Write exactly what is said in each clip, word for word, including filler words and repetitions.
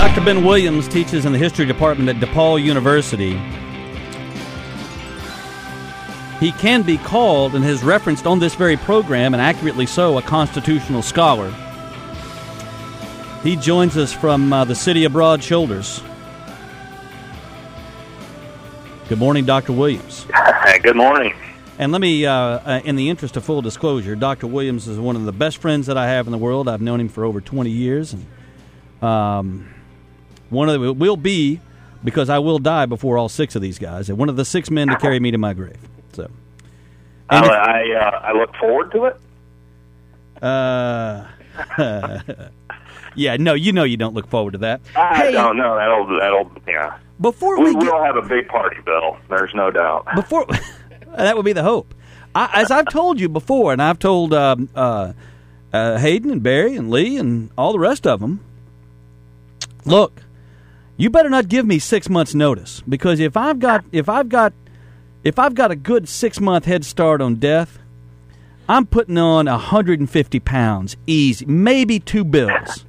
Doctor Ben Williams teaches in the history department at DePaul University. He can be called, and has referenced on this very program, and accurately so, a constitutional scholar. He joins us from uh, the city of Broad Shoulders. Good morning, Doctor Williams. Good morning. And let me, uh, uh, in the interest of full disclosure, Doctor Williams is one of the best friends that I have in the world. I've known him for over twenty years, and um, one of the will be, because I will die before all six of these guys, and one of the six men to carry me to my grave. So, I I, uh, I look forward to it. Uh, yeah, no, you know you don't look forward to that. I hey, don't know. That'll that'll yeah. Before we, we we get, will have a big party, Bill. There's no doubt. Before that would be the hope. I, as I've told you before, and I've told um, uh, uh, Hayden and Barry and Lee and all the rest of them. Look, you better not give me six months' notice, because if I've got if I've got if I've got a good six month head start on death, I'm putting on a hundred and fifty pounds easy, maybe two bills,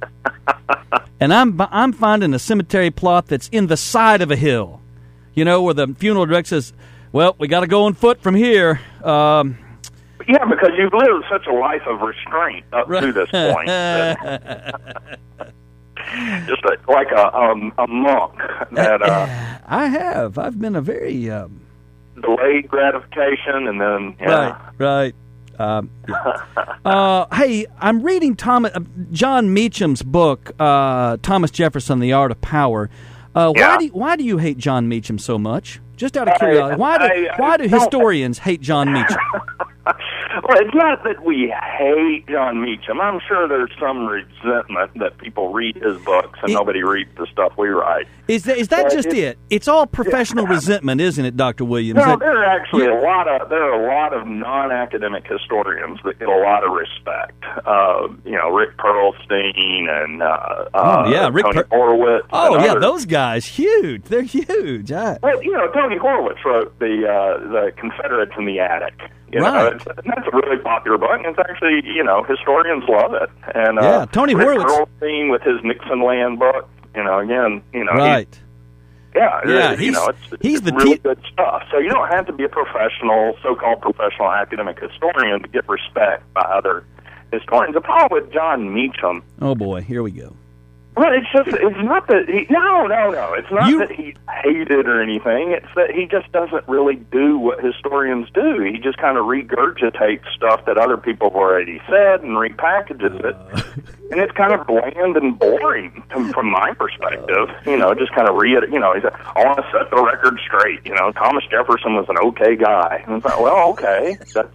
and I'm I'm finding a cemetery plot that's in the side of a hill, you know, where the funeral director says, "Well, we got to go on foot from here." Um, yeah, because you've lived such a life of restraint up to this point. that, just a, like a um, a monk that uh, I have. I've been a very um, delayed gratification, and then yeah. right, right. Um, yeah. uh, hey, I'm reading Thomas, uh, John Meacham's book, uh, Thomas Jefferson: The Art of Power. Uh, yeah. Why do why do you hate John Meacham so much? Just out of curiosity, I, why do I, I, why do historians hate John Meacham? Well, it's not that we hate John Meacham. I'm sure there's some resentment that people read his books and it, nobody reads the stuff we write. Is that, is that but just it, it? It's all professional yeah. resentment, isn't it, Doctor Williams? No, that, there are actually yeah. a lot of there are a lot of non-academic historians that get a lot of respect. Uh, you know, Rick Perlstein and uh, oh, yeah, Rick Tony per- Horowitz. Oh, yeah, others. those guys, huge. They're huge. I... Well, you know, Tony Horowitz wrote the uh, the Confederates in the Attic. You right. know, it's, that's a really popular book, and it's actually, you know, historians love it. And yeah, uh, Tony Rick Horowitz. Perlstein with his Nixon Land book, you know, again, you know. Right. Yeah, yeah it, you know, it's, he's it's the really te- good stuff. So you don't have to be a professional, so-called professional academic historian to get respect by other historians. The problem with John Meacham... Oh, boy, here we go. Well, it's just, it's not that he, no, no, no, it's not you, that he hated or anything, it's that he just doesn't really do what historians do. He just kind of regurgitates stuff that other people have already said and repackages it, uh, and it's kind of bland and boring from, from my perspective, you know, just kind of read it, you know, he said, I want to set the record straight, you know, Thomas Jefferson was an okay guy. And it's like, well, okay, that's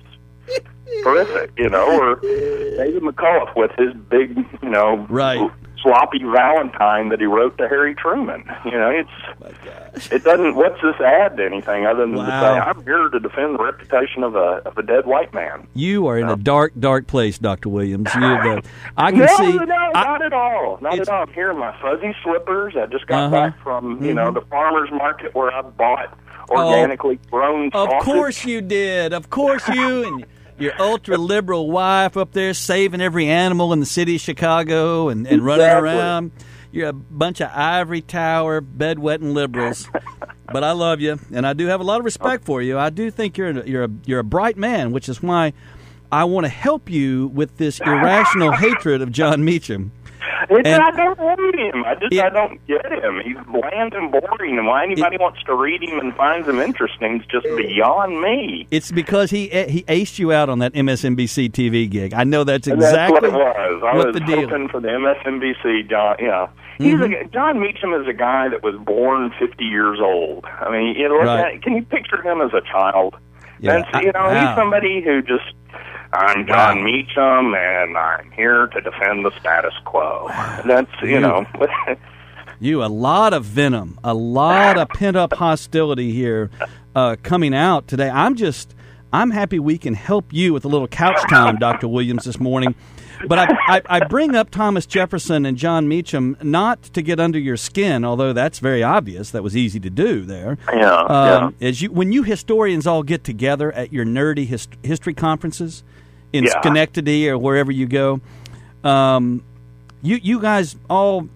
terrific, you know, or David McCullough with his big, you know, right. sloppy Valentine that he wrote to Harry Truman. You know, it's oh it doesn't. What's this add to anything other than wow. to say I'm here to defend the reputation of a of a dead white man? You are in no. a dark, dark place, Doctor Williams. You, uh, I can no, see. No, no, I, not at all. Not at all. I'm here in my fuzzy slippers. I just got uh-huh. back from you mm-hmm. know the farmer's market where I bought organically oh, grown sausage. Of course you did. Of course you and your ultra-liberal wife up there saving every animal in the city of Chicago and, and running exactly. around. You're a bunch of ivory tower, bedwetting liberals. But I love you, and I do have a lot of respect for you. I do think you're a, you're a, you're a bright man, which is why I want to help you with this irrational hatred of John Meacham. It's, and I don't hate him. I just it, I don't get him. He's bland and boring, and why anybody it, wants to read him and finds him interesting is just beyond me. It's because he he aced you out on that M S N B C T V gig. I know that's And exactly that's what it was. I what was the deal. hoping for the M S N B C. John, yeah, he's mm-hmm. a, John Meacham is a guy that was born fifty years old. I mean, you know, right. can you picture him as a child? Yeah, and, you know, I, he's somebody who just. I'm John wow. Meacham, and I'm here to defend the status quo. That's, you, you know. you, a lot of venom, a lot of pent-up hostility here uh, coming out today. I'm just, I'm happy we can help you with a little couch time, Doctor Williams, this morning. But I, I, I bring up Thomas Jefferson and John Meacham not to get under your skin, although that's very obvious. That was easy to do there. Yeah, um, yeah. As you, when you historians all get together at your nerdy hist- history conferences in yeah. Schenectady or wherever you go, um, you you guys all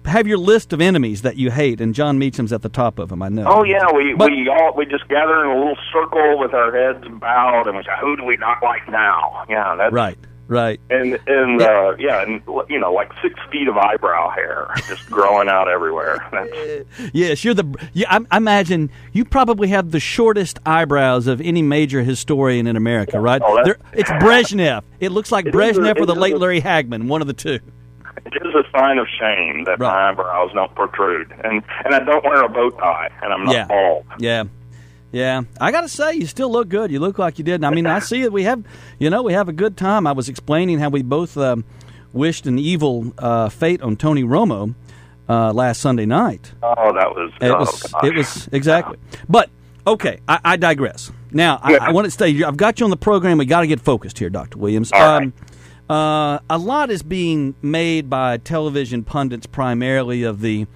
have your list of enemies that you hate, and John Meacham's at the top of them. I know. Oh yeah, we but, we all we just gather in a little circle with our heads bowed, and we say, "Who do we not like now?" Yeah, that's right. Right. And, and uh, yeah, and, you know, like six feet of eyebrow hair just growing out everywhere. That's... Yes, you're the, yeah, I, I imagine you probably have the shortest eyebrows of any major historian in America, right? Oh, it's Brezhnev. It looks like it Brezhnev a, or the late a, Larry Hagman, one of the two. It is a sign of shame that right. my eyebrows don't protrude. And, and I don't wear a bow tie, and I'm not yeah. bald. Yeah. Yeah, I got to say, you still look good. You look like you did. I mean, I see it. We have, you know, we have a good time. I was explaining how we both um, wished an evil uh, fate on Tony Romo uh, last Sunday night. Oh, that was, it oh, was, gosh. it was exactly. But okay, I, I digress. Now, I, I want to say, I've got you on the program. We got to get focused here, Doctor Williams. All um, right. uh, a lot is being made by television pundits, primarily of the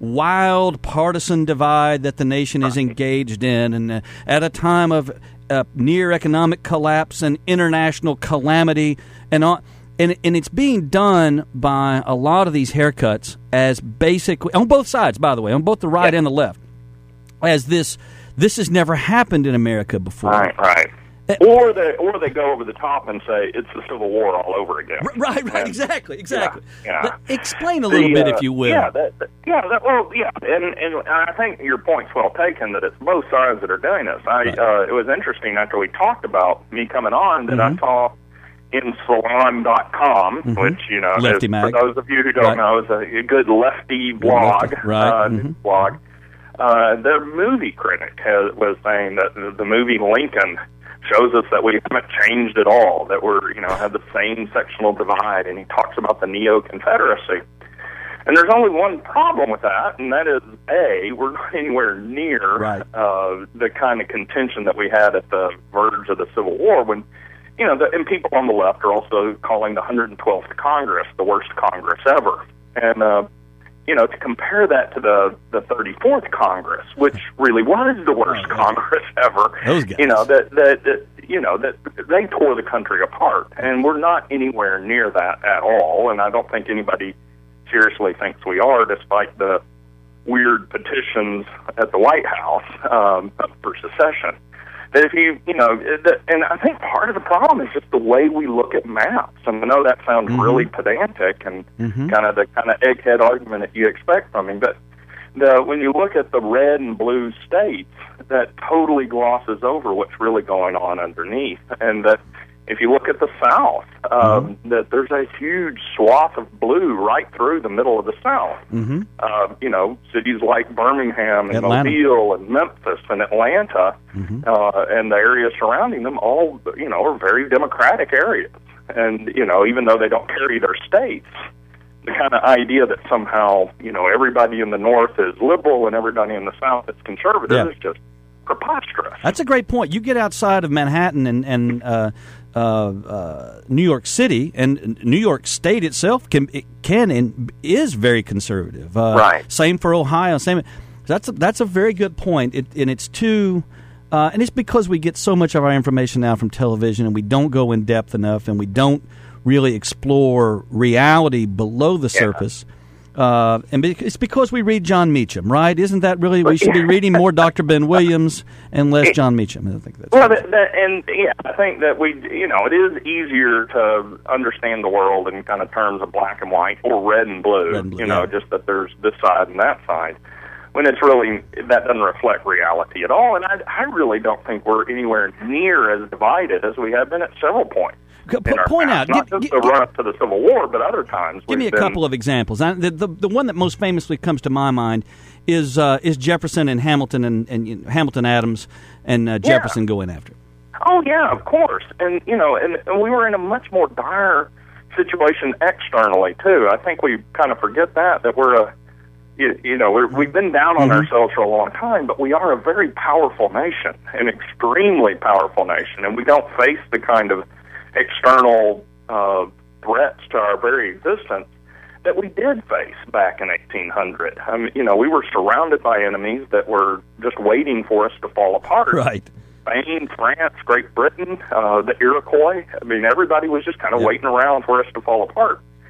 wild partisan divide that the nation is engaged in, and uh, at a time of uh, near economic collapse and international calamity, and on, and and it's being done by a lot of these haircuts as basically on both sides, by the way, on both the right yeah. and the left, as this this has never happened in America before. Right, right. Or they or they go over the top and say it's the Civil War all over again. Right, right, and, exactly, exactly. Yeah, yeah. But explain a little the, bit, uh, if you will. Yeah, that, that, yeah. That, well, yeah, and and I think your point's well taken that it's both sides that are doing this. I right. uh, it was interesting after we talked about me coming on that mm-hmm. I saw in Salon dot com, mm-hmm. which you know, Lefty is, Mag. for those of you who don't right. know, is a, a good lefty blog, lefty. Right. Uh, mm-hmm. blog. Uh, the movie critic has, was saying that the, the movie Lincoln shows us that we haven't changed at all, that we're, you know, have the same sectional divide, and he talks about the Neo-Confederacy. And there's only one problem with that, and that is, A, we're not anywhere near right. uh, the kind of contention that we had at the verge of the Civil War when, you know, the, and people on the left are also calling the one hundred twelfth Congress the worst Congress ever. And, uh, you know, to compare that to the, the thirty-fourth Congress, which really was the worst oh, Congress ever, those guys. you know, that, that, that, you know, that they tore the country apart. And we're not anywhere near that at all, and I don't think anybody seriously thinks we are, despite the weird petitions at the White House um, for secession. That if you, you know, that, and I think part of the problem is just the way we look at maps. And I know that sounds mm-hmm. really pedantic and mm-hmm. kind of the kind of egghead argument that you expect from me, but the, when you look at the red and blue states, that totally glosses over what's really going on underneath. And that if you look at the South, um, mm-hmm. that there's a huge swath of blue right through the middle of the South. Mm-hmm. Uh, you know, cities like Birmingham and Atlanta. Mobile and Memphis and Atlanta mm-hmm. uh, and the areas surrounding them all, you know, are very Democratic areas. And, you know, even though they don't carry their states, the kind of idea that somehow, you know, everybody in the North is liberal and everybody in the South is conservative yeah. is just preposterous. That's a great point. You get outside of Manhattan and, and uh, uh, uh, New York City, and New York State itself can it can and is very conservative. Uh, right. Same for Ohio. Same. That's a, that's a very good point. It, and it's too, uh, and it's because we get so much of our information now from television, and we don't go in depth enough, and we don't really explore reality below the yeah. surface. Uh, and it's because we read John Meacham, right? Isn't that really, we should be reading more Doctor Ben Williams and less John Meacham? I think that's well, that, that, and yeah, I think that we, you know, it is easier to understand the world in kind of terms of black and white or red and blue, red and blue you know, yeah. just that there's this side and that side. When it's really, that doesn't reflect reality at all. And I, I really don't think we're anywhere near as divided as we have been at several points. P- point past. out, not give, just give, the run up to the Civil War, but other times. Give me a been, couple of examples. I, the, the the one that most famously comes to my mind is uh, is Jefferson and Hamilton and, and you know, Hamilton Adams and uh, Jefferson yeah. going after it. Oh yeah, of course, and you know, and, and we were in a much more dire situation externally too. I think we kind of forget that that we're a you, you know we're, we've been down on mm-hmm. ourselves for a long time, but we are a very powerful nation, an extremely powerful nation, and we don't face the kind of external uh, threats to our very existence that we did face back in eighteen hundred. I mean, you know, we were surrounded by enemies that were just waiting for us to fall apart. Right. Spain, France, Great Britain, uh, the Iroquois. I mean, everybody was just kind of yep. waiting around for us to fall apart.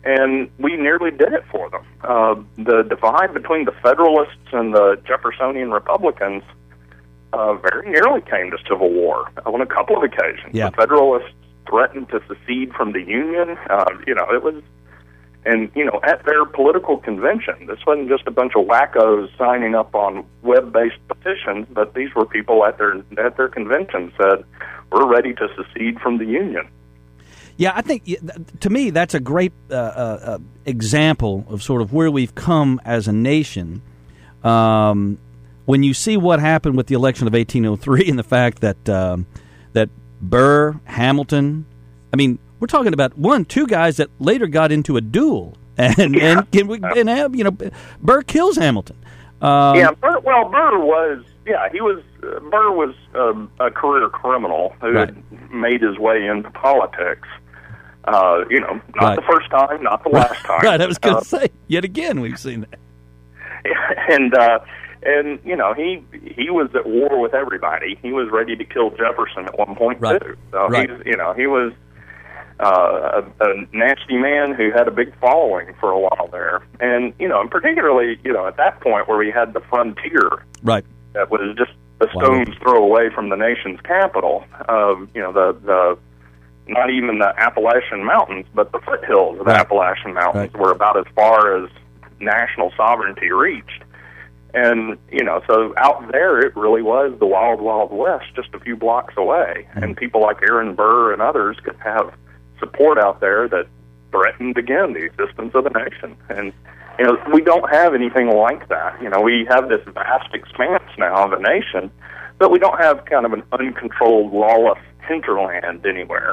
and we nearly did it for them. Uh, the divide between the Federalists and the Jeffersonian Republicans uh, very nearly came to civil war on a couple of occasions. Yeah. The Federalists threatened to secede from the Union. Uh, you know, it was, and, you know, at their political convention, this wasn't just a bunch of wackos signing up on web-based petitions, but these were people at their at their convention said, we're ready to secede from the Union. Yeah, I think, to me, that's a great uh, uh, example of sort of where we've come as a nation. Um, when you see what happened with the election of eighteen oh three and the fact that um, that Burr, Hamilton, I mean, we're talking about one, two guys that later got into a duel, and Yeah. and, and, and, and you know, Burr kills Hamilton. Um, yeah, Burr, well, Burr was, yeah, he was, uh, Burr was um, a career criminal who Right. had made his way into politics. Uh, you know, not Right. the first time, not the last time. Right, I was going to Uh, say, yet again, we've seen that. and uh, and you know, he he was at war with everybody. He was ready to kill Jefferson at one point Right. too. So Right. he's, you know, he was uh, a, a nasty man who had a big following for a while there, and you know, and particularly, you know, at that point where we had the frontier Right. that was just a Wow. stone's throw away from the nation's capital. Um, you know, the the not even the Appalachian Mountains, but the foothills of the Right. Appalachian Mountains Right. were about as far as national sovereignty reached. And, you know, so out there it really was the wild, wild west just a few blocks away. Mm-hmm. And people like Aaron Burr and others could have support out there that threatened, again, the existence of the nation. And, you know, we don't have anything like that. You know, we have this vast expanse now of a nation, but we don't have kind of an uncontrolled, lawless hinterland anywhere.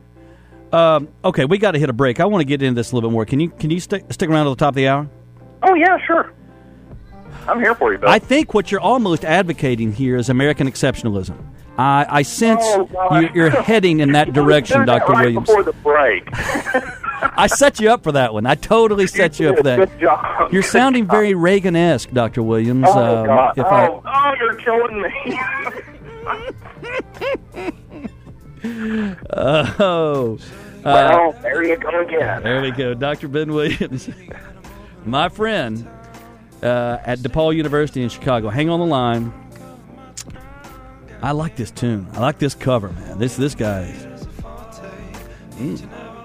Um, okay, we got to hit a break. I want to get into this a little bit more. Can you can you stick stick around to the top of the hour? Oh, yeah, sure. I'm here for you, Bill. I think what you're almost advocating here is American exceptionalism. I, I sense Oh, God. you, you're heading in that direction, You did that Doctor right Williams. before the break. I set you up for that one. I totally set you up for that. Good job. You're sounding very Reagan-esque, Doctor Williams. Oh, um, God. if oh, oh, you're killing me. I, oh, uh, Well, there you go again. there we go, Doctor Ben Williams, my friend uh, at DePaul University in Chicago. Hang on the line. I like this tune. I like this cover, man. This this guy. Mm.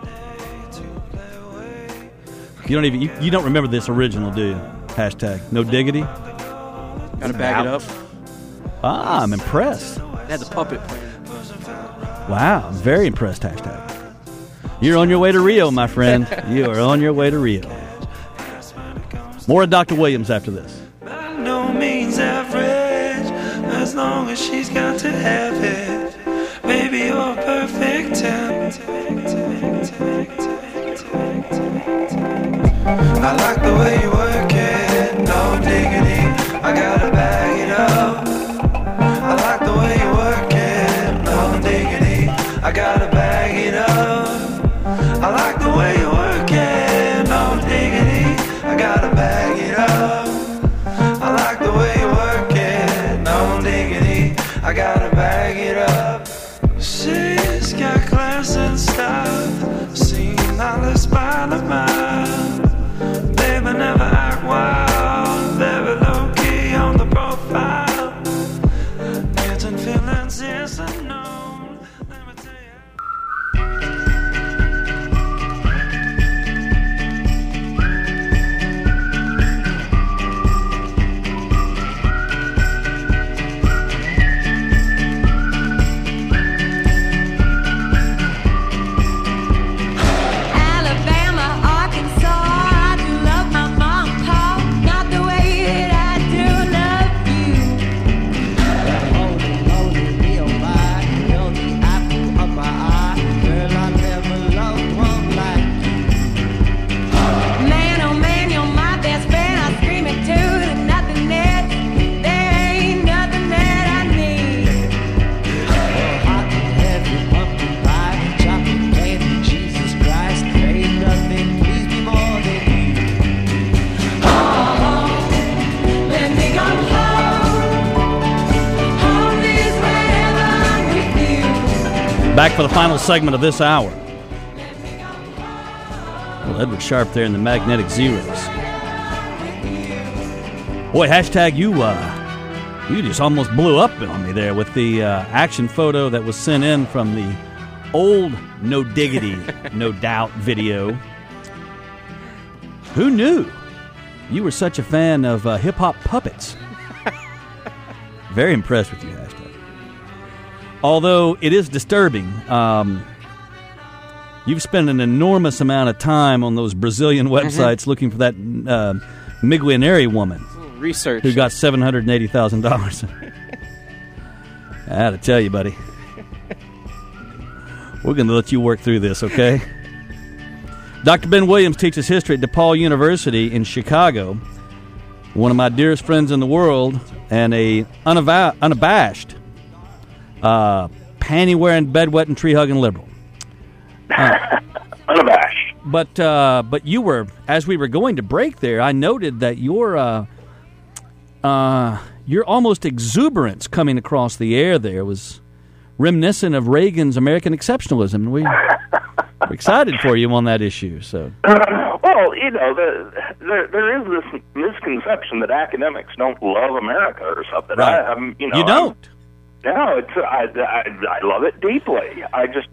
You don't even you, you don't remember this original, do you? Hashtag no diggity. Gotta bag it up. Ah, I'm impressed. They had the puppet playing. Wow, I'm very impressed. Hashtag. You're on your way to Rio, my friend. You are on your way to Rio. More of Doctor Williams after this. By no means average, as long as she's got to have it. Baby, you're perfect ten. I like the way you work it, no diggity. I gotta bag it up. I like the way you work it, no diggity. I gotta bag it up. I like the way you work it, no diggity. I gotta bag it up. I like the way you work it, no diggity. I gotta bag it up. She's got class and style, seen all this by the mile. Baby, never act wild, very low key on the profile. Getting feelings is unknown. Let me tell you. Alabama, Arkansas, I do love my mom and pa, not the way that I do love you. Holy, holy, me, oh my, you're the apple of my eye. Girl, I never loved one like you. Man, oh man, you're my best friend. I scream it too, there's nothing that, there ain't nothing that I need. Well, hot and heavy, pumpkin pie, chocolate candy, Jesus Christ, ain't nothing please me more than you. Let me go home. Home is wherever I'm with you. Back for the final segment of this hour. Well, Edward Sharp there in the Magnetic Zeros. Boy, hashtag you, uh, you just almost blew up on me there with the uh, action photo that was sent in from the old No Diggity, No Doubt video. Who knew you were such a fan of uh, hip-hop puppets? Very impressed with you, hashtag. Although it is disturbing, um, you've spent an enormous amount of time on those Brazilian websites mm-hmm. looking for that uh, Miguineri woman. Research. Who got seven hundred eighty thousand dollars. I had to tell you, buddy. We're going to let you work through this, okay? Doctor Ben Williams teaches history at DePaul University in Chicago. One of my dearest friends in the world, and a unava- unabashed, uh, panty-wearing, bed-wetting, tree-hugging liberal. Uh, Unabashed. But uh, but you were, as we were going to break there, I noted that your uh, uh, your almost exuberance coming across the air there was reminiscent of Reagan's American exceptionalism. And we, we're excited for you on that issue. So, Uh, well, you know, the, there there is this misconception that academics don't love America or something. Right. I, I'm, you know, you don't. I'm, no, it's I, I I love it deeply. I just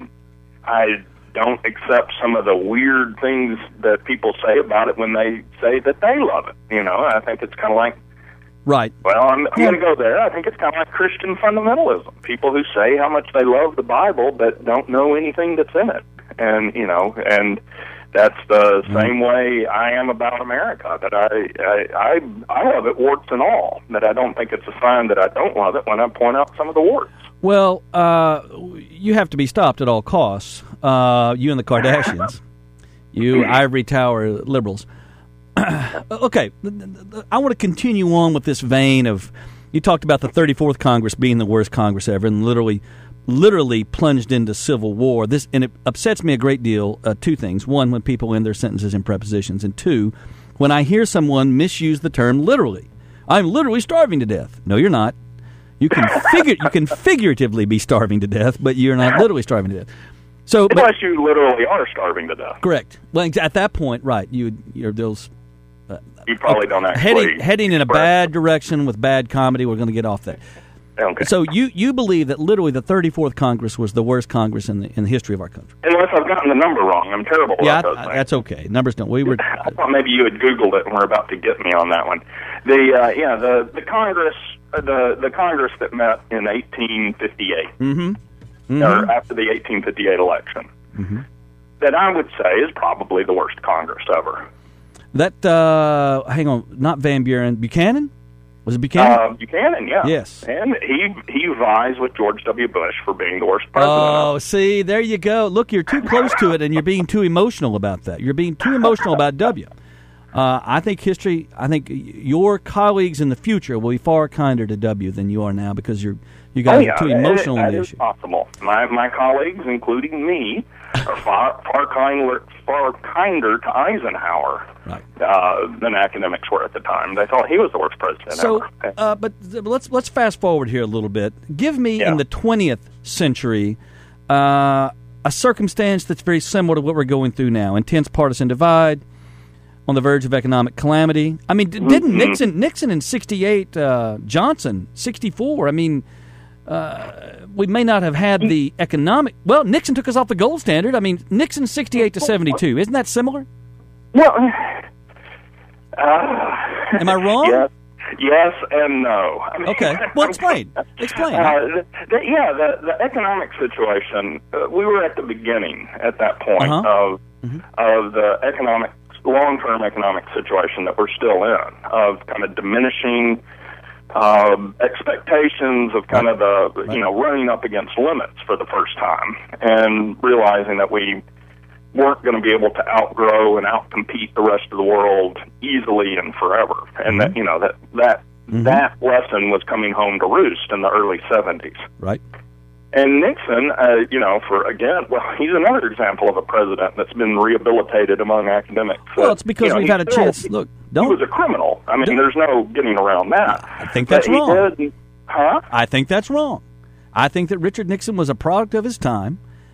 I don't accept some of the weird things that people say about it when they say that they love it. You know, I think it's kind of like. Right. Well, I'm, I'm going to go there. I think it's kind of like Christian fundamentalism. People who say how much they love the Bible but don't know anything that's in it. And, you know, and that's the mm. same way I am about America, that I, I, I, I love it warts and all, but I don't think it's a sign that I don't love it when I point out some of the warts. Well, uh, you have to be stopped at all costs. Uh, you and the Kardashians. You ivory tower liberals. Okay, I want to continue on with this vein of, you talked about the thirty-fourth Congress being the worst Congress ever and literally literally plunged into civil war. This and it upsets me a great deal, uh, two things. One, when people end their sentences in prepositions, and two, when I hear someone misuse the term literally. I'm literally starving to death. No, you're not. You can figure you can figuratively be starving to death, but you're not literally starving to death. So, but, unless you literally are starving to death. Correct. Well, at that point, right, you you're those Uh, you probably don't actually heading heading in a bad direction with bad comedy. We're going to get off that. Okay. So you, you believe that literally the thirty-fourth Congress was the worst Congress in the in the history of our country? Unless I've gotten the number wrong, I'm terrible. Yeah, about those I, things. that's okay. Numbers don't. We were. I thought maybe you had Googled it and were about to get me on that one. The uh, yeah the the Congress uh, the the Congress that met in eighteen fifty-eight Mm-hmm. Mm-hmm. or after the eighteen fifty-eight election, mm-hmm. that I would say is probably the worst Congress ever. That uh, hang on, not Van Buren, Buchanan. Was it Buchanan? Uh, Buchanan, yeah. Yes. And he he vies with George W. Bush for being the worst president. Oh, see, there you go. Look, you're too close to it, and you're being too emotional about that. You're being too emotional about W. Uh, I think history, I think your colleagues in the future will be far kinder to W than you are now because you're you guys oh, yeah, are too emotional that, on the that is issue. possible. My my colleagues, including me, are far far kinder far kinder to Eisenhower right. uh, than academics were at the time. They thought he was the worst president So, ever. uh, but th- let's let's fast forward here a little bit. Give me Yeah. in the twentieth century uh, a circumstance that's very similar to what we're going through now: intense partisan divide, on the verge of economic calamity. I mean, d- didn't Mm-hmm. Nixon Nixon in sixty-eight, uh, Johnson sixty-four? I mean, uh, we may not have had the economic. Well, Nixon took us off the gold standard. I mean, Nixon sixty-eight to seventy-two. Isn't that similar? Well, uh, Am I wrong? Yes, yes and no. I mean, Okay. Well, explain. Explain. Uh, the, the, yeah, the, the economic situation, uh, we were at the beginning at that point Uh-huh. of of the economic, long-term economic situation that we're still in, of kind of diminishing um, expectations of kind of the, Right. you know, running up against limits for the first time and realizing that we weren't going to be able to outgrow and outcompete the rest of the world easily and forever. And that, you know, that, that, Mhm. that lesson was coming home to roost in the early seventies. Right. And Nixon, uh, you know, for again, well, he's another example of a president that's been rehabilitated among academics. Well, Uh, it's because you know, we've he had a still- chance. Look, He was don't. a criminal. I mean, Don't- there's no getting around that. I think that's But he wrong. did- huh? I think that's wrong. I think that Richard Nixon was a product of his time,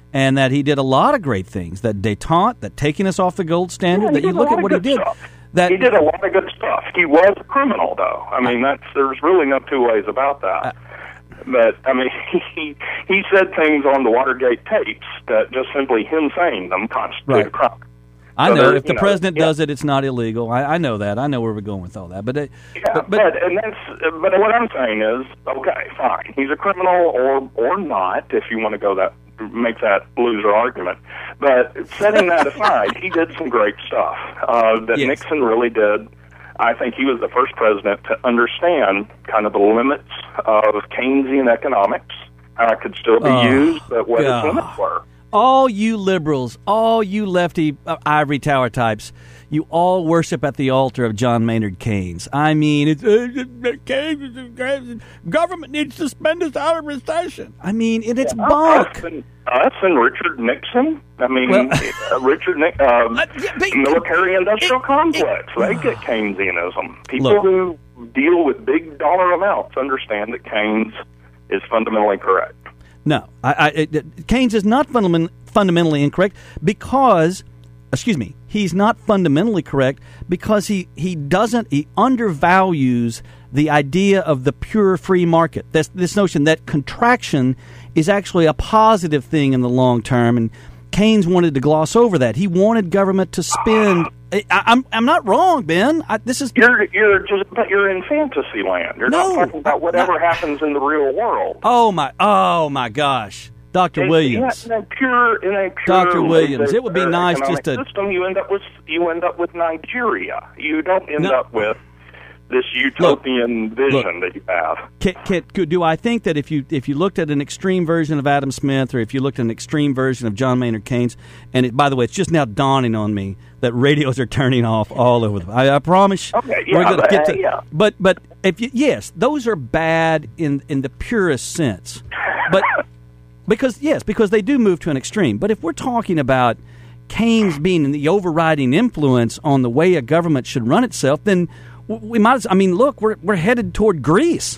and that he did a lot of great things. That détente, that taking us off the gold standard. Yeah, that he you did a look lot at of what he good did. stuff. That He did a lot of good stuff. He was a criminal, though. I mean, that's there's really no two ways about that. Uh, But, I mean, he he said things on the Watergate tapes that just simply him saying them constitute Right. a crime. I So know there- if the you know, president yeah. does it, it's not illegal. I, I know that. I know where we're going with all that. But, it, Yeah, but, but, but and that's but what I'm saying is, okay, fine. He's a criminal or or not, if you want to go that make that loser argument. But setting that aside, he did some great stuff uh, that Yes. Nixon really did. I think he was the first president to understand kind of the limits of Keynesian economics, how it could still be Oh, used, but what God. its limits were. all you liberals, all you lefty uh, ivory tower types, you all worship at the altar of John Maynard Keynes. I mean, it's, uh, Keynes, is- government needs to spend us out of recession. I mean, and it's Us bunk. and, us and Richard Nixon. I mean, Well- uh, Richard Nixon, uh, Uh, yeah, but- military-industrial it- complex. They get Keynesianism. People Look. who deal with big dollar amounts understand that Keynes is fundamentally correct. No, I, I, it, Keynes is not fundament, fundamentally incorrect because, excuse me, he's not fundamentally correct because he, he doesn't, he undervalues the idea of the pure free market. This, this notion that contraction is actually a positive thing in the long term, and Keynes wanted to gloss over that. He wanted government to spend. I, I'm I'm not wrong, Ben. I, this is You're you're just but you're in fantasy land. You're No, not talking about whatever no. happens in the real world. oh my oh my gosh, Doctor In- Williams. In a pure, in a pure Doctor Williams, laissez- it would be uh, nice economic just to- system. You end up with you end up with Nigeria. You don't end No. up with this utopian vision look. that you have. Can, can, could- do I think that if you if you looked at an extreme version of Adam Smith, or if you looked at an extreme version of John Maynard Keynes, and it, by the way, it's just now dawning on me that radios are turning off all over. The, I, I promise. Okay, we're yeah, gonna but, get uh, to. yeah. But but if you, yes, those are bad in in the purest sense, but because yes, because they do move to an extreme. But if we're talking about Keynes being the overriding influence on the way a government should run itself, then we might. As, I mean, look, we're we're headed toward Greece.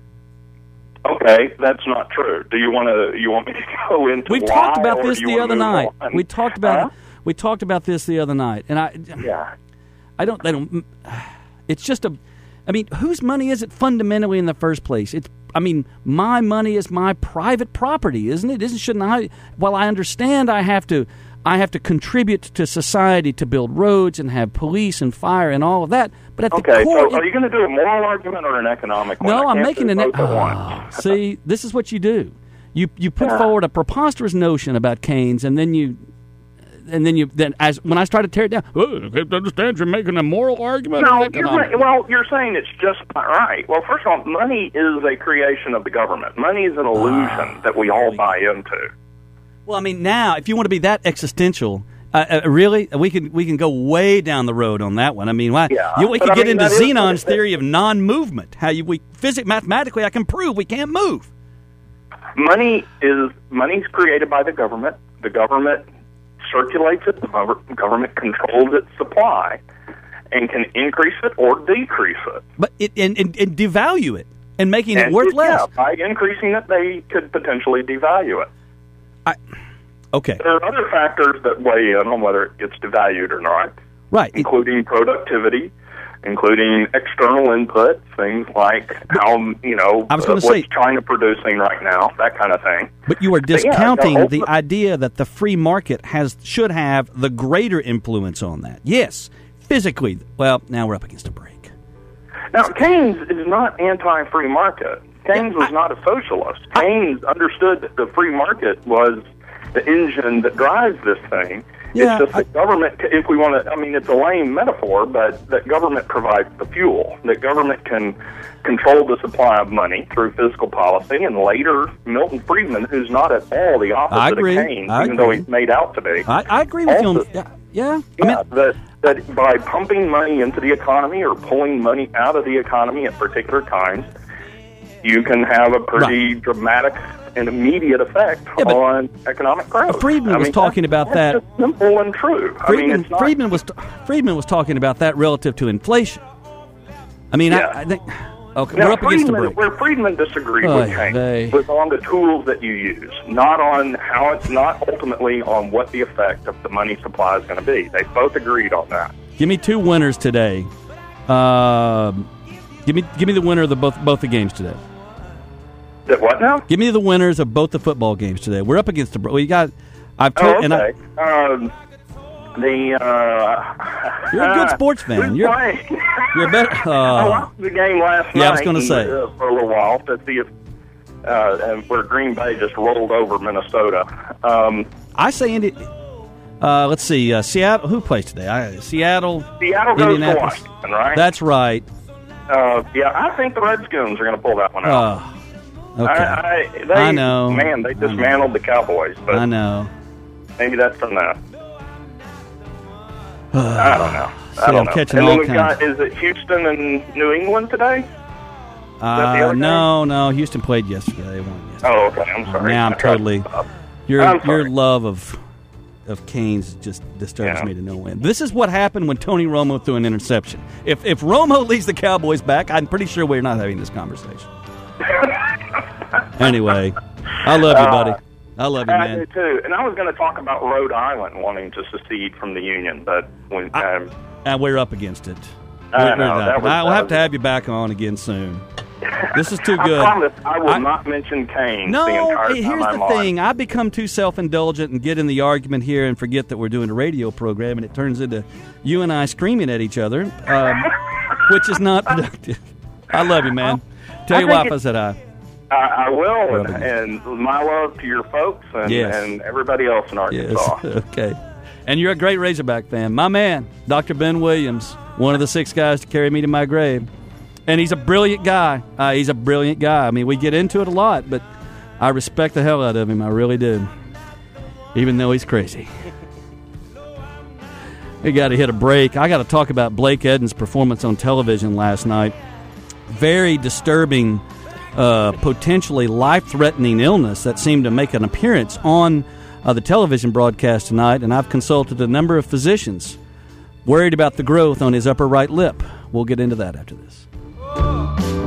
Okay, that's not true. Do you want to? You want me to go into? We why, talked about or this do you the wanna other move night. on? We talked about Huh? we talked about this the other night, and I Yeah. I don't I don't. It's just a. I mean, whose money is it fundamentally in the first place? It's. I mean, my money is my private property, isn't it? Isn't shouldn't I? Well, I understand I have to. I have to contribute to society to build roads and have police and fire and all of that. But at Okay, the core, so are you going to do a moral argument or an economic one? no, I I'm can't making do an. both at Ah, once. see, this is what you do. You you put Yeah. forward a preposterous notion about Keynes, and then you, and then you then as when I try to tear it down, oh, I can't understand you're making a moral argument. No, on you're economics." right. Well, you're saying it's just not right. Well, first of all, money is a creation of the government. Money is an illusion that we all buy into. Well, I mean, now if you want to be that existential. Uh, uh, really, we can we can go way down the road on that one. I mean, why? Yeah, you, we but could I get mean, into that is what Zenon's it- theory of non-movement. How you we physics mathematically, I can prove we can't move. Money is money's created by the government. The government circulates it. The gov- government controls its supply and can increase it or decrease it. But it and, and, and devalue it and making it And worth less. Yeah, by increasing it, they could potentially devalue it. I, okay, There are other factors that weigh in on whether it gets devalued or not, right. It- including productivity, including external inputs, things like how, you know, I was gonna uh, say- what's China producing right now, that kind of thing. But you are But yeah, the discounting the ultimate- idea that the free market has should have the greater influence on that. Yes, physically. Well, now we're up against a break. Now, Keynes is not anti-free market. Keynes Yeah, was I- not a socialist. Keynes understood that the free market was the engine that drives this thing. Yeah, it's just I- that government, if we want to, I mean, it's a lame metaphor, but that government provides the fuel. That government can control the supply of money through fiscal policy. And later, Milton Friedman, who's not at all the opposite I agree. of Keynes, I even though agree. he's made out to be. I, I agree with you on Also- yeah. Yeah, Yeah, I mean, that, that by pumping money into the economy or pulling money out of the economy at particular times, you can have a pretty dramatic and immediate effect Yeah, but on economic growth. Friedman I was mean, talking that's- about that's that. just simple and true. I Friedman, mean, it's not, Friedman was Friedman was talking about that relative to inflation. I mean, Yeah. I, I think Okay, Now, we're up against the Friedman, break. where Friedman disagreed Oy with Keynes vey. was on the tools that you use, not on how it's not ultimately on what the effect of the money supply is going to be. They both agreed on that. Give me two winners today. Um, give me give me the winner of the both both the games today. That what now? Give me the winners of both the football games today. We're up against the break. Well, you got. I've told. Oh, and I, okay. Um, the uh, You're a good sports fan. Who's You're- playing? you're better. I Uh, watched the game last Yeah, night. I was gonna say. uh, for a little while to see if uh, and where Green Bay just rolled over Minnesota. Um, I say Indi- uh, let's see. Uh, Seattle. Who plays today? I, Seattle. Seattle goes to Indianapolis. Washington, right? That's right. uh, yeah, I think the Redskins are going to pull that one out. Oh, okay. I, I, they, I know. Man, they I know. dismantled the Cowboys, but I know. maybe that's from that. I don't know. See, I don't I'm know. catching and all then we've kinds. got, is it Houston and New England today? the Uh, other no, no. Houston played yesterday. They won yesterday. Oh, okay. I'm sorry. Now I'm I tried to totally. stop. Your I'm sorry. your love of of Canes just disturbs Yeah. me to no end. This is what happened when Tony Romo threw an interception. If if Romo leads the Cowboys back, I'm pretty sure we're not having this conversation. Anyway, I love you, buddy. I love you, I do man. too. And I was going to talk about Rhode Island wanting to secede from the Union, but when I- um, And we're up against it. I We're- we're know, not. that was- I'll that have was- to have you back on again soon. This is too good. I promise I will I- not mention Kane No, the entire time here's I'm the on. thing. I become too self-indulgent and get in the argument here and forget that we're doing a radio program, and it turns into you and I screaming at each other, um, which is not productive. I love you, man. Tell I your think wife it- I said hi. I, I will, Rub and, it and my love to your folks and, Yes. and everybody else in Yes. Arkansas. Okay. And you're a great Razorback fan. My man, Doctor Ben Williams, one of the six guys to carry me to my grave. And he's a brilliant guy. Uh, he's a brilliant guy. I mean, we get into it a lot, but I respect the hell out of him. I really do. Even though he's crazy. We got to hit a break. I got to talk about Blake Edens' performance on television last night. Very disturbing, uh, potentially life-threatening illness that seemed to make an appearance on uh, the television broadcast tonight, and I've consulted a number of physicians worried about the growth on his upper right lip. We'll get into that after this.